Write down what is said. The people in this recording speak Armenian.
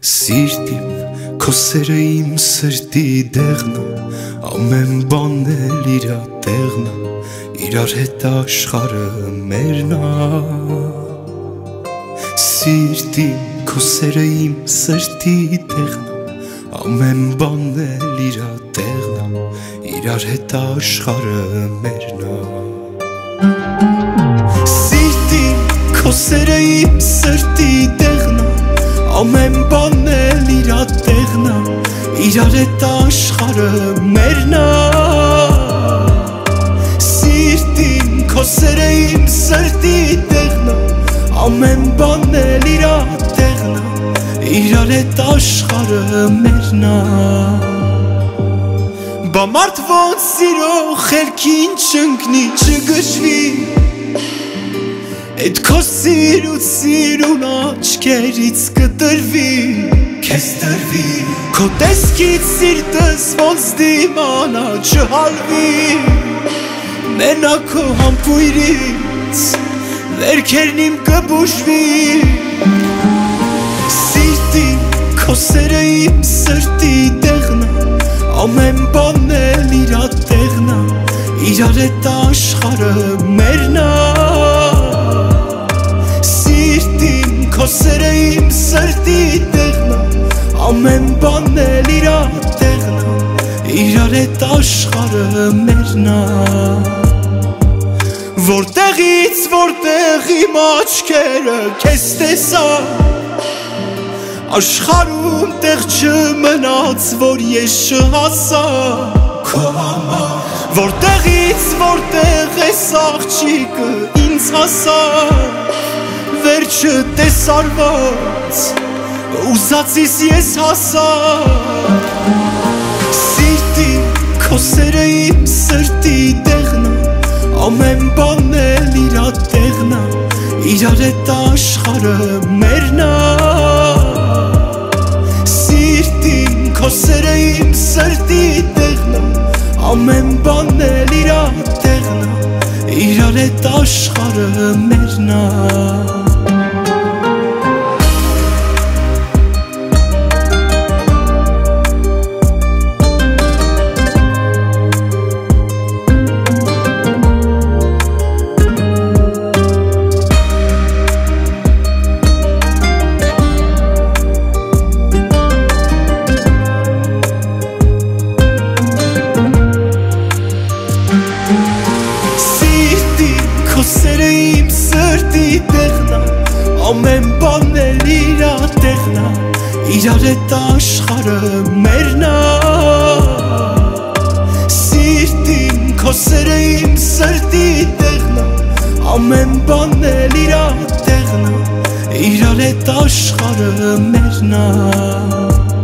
Սիրտիմ քո սերը իմ սրտի դեղն է, ամեն բանն էլ իրա տեղն է, իրար հետ աշխարհը մերն է։ Սիրտիմ քո սերը իմ սրտի դեղն է, ամեն բանն էլ իրա տեղն է, իրար հետ աշխարհը մերն է։ Սիրտիմ քո սերը իմ սրտի դեղն է, ամեն բանն էլ իրա տեղն է, իրար հետ աշխարհը մերն է։ Սիրտիմ քո սերը իմ սրտի դեղն է, ամեն բանն էլ իրա տեղն է, իրար հետ աշխարհը մերն է։ Բա մարդ ոնց սիրո խելքին չընկնի, չգժվի, Էդ քո սիրուց սիրուն աչքերից կտրվի, քեզ տրվի, քո տեսքից սիրտս ոնց դիմանա չհալվի, մենակ քո համբույրից վերքերն իմ կբուժվի։ Սիրտիմ քո սերը իմ սրտի դեղն է, ամեն բանն էլ իրա տեղն է, իրար հետ աշխարհը մերն է։ Քո սերը իմ սրտի տեղն է, ամեն բանն էլ իրա տեղն է, իրար հետ աշխարհը մերն է։ Որտեղից որտեղ իմ աչքերը քեզ տեսա, աշխարհում տեղ չմնաց, որ ես չհասա քո համար, որտեղից որտեղ էս աղջիկը ինձ հասա, վերջը տեսարված, ուզածիս ես հասա։ Սիրտիմ քո սերը իմ սրտի դեղն է, ամեն բանն էլ իրա տեղն է, իրար հետ աշխարհը մերն է։ Սիրտիմ քո սերը իմ սրտի տեղն է, ամեն բանն էլ իրա տեղն է, իրար հետ աշխարհը մերն է։ Քո սերը իմ սրտի տեղն է, ամեն բանն էլ իրա տեղն է, իրար հետ աշխարհը մերն է։ Սիրտիմ քո սերը իմ սրտի տեղն է, ամեն բանն էլ իրա տեղն է, իրար հետ աշխարհը մերն է։